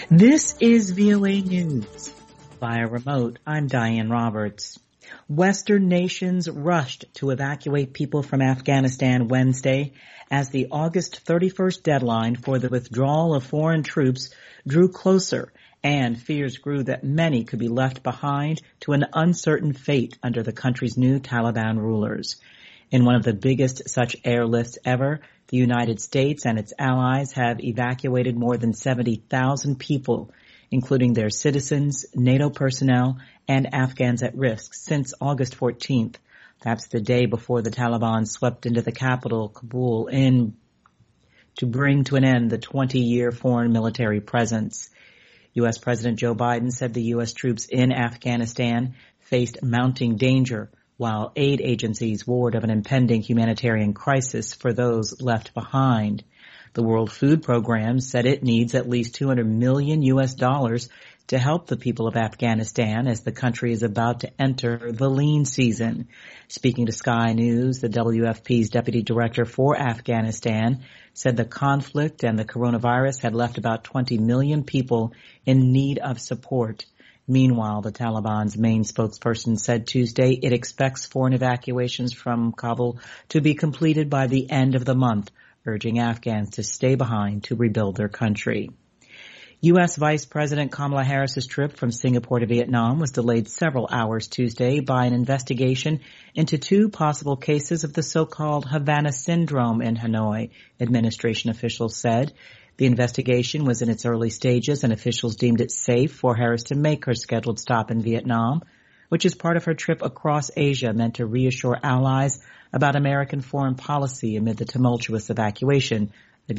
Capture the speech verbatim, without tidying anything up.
This is V O A News. Via remote, I'm Diane Roberts. Western nations rushed to evacuate people from Afghanistan Wednesday as the August thirty-first deadline for the withdrawal of foreign troops drew closer, and fears grew that many could be left behind to an uncertain fate under the country's new Taliban rulers. In one of the biggest such airlifts ever, the United States and its allies have evacuated more than seventy thousand people, including their citizens, NATO personnel, and Afghans at risk since August fourteenth. That's the day before the Taliban swept into the capital, Kabul, in to bring to an end the twenty-year foreign military presence. U S. President Joe Biden said the U S troops in Afghanistan faced mounting danger, while aid agencies warned of an impending humanitarian crisis for those left behind. The World Food Program said it needs at least two hundred million U S dollars to help the people of Afghanistan as the country is about to enter the lean season. Speaking to Sky News, the W F P's deputy director for Afghanistan said the conflict and the coronavirus had left about twenty million people in need of support. Meanwhile, the Taliban's main spokesperson said Tuesday it expects foreign evacuations from Kabul to be completed by the end of the month, urging Afghans to stay behind to rebuild their country. U S. Vice President Kamala Harris's trip from Singapore to Vietnam was delayed several hours Tuesday by an investigation into two possible cases of the so-called Havana syndrome in Hanoi, administration officials said. The investigation was in its early stages, and officials deemed it safe for Harris to make her scheduled stop in Vietnam, which is part of her trip across Asia meant to reassure allies about American foreign policy amid the tumultuous evacuation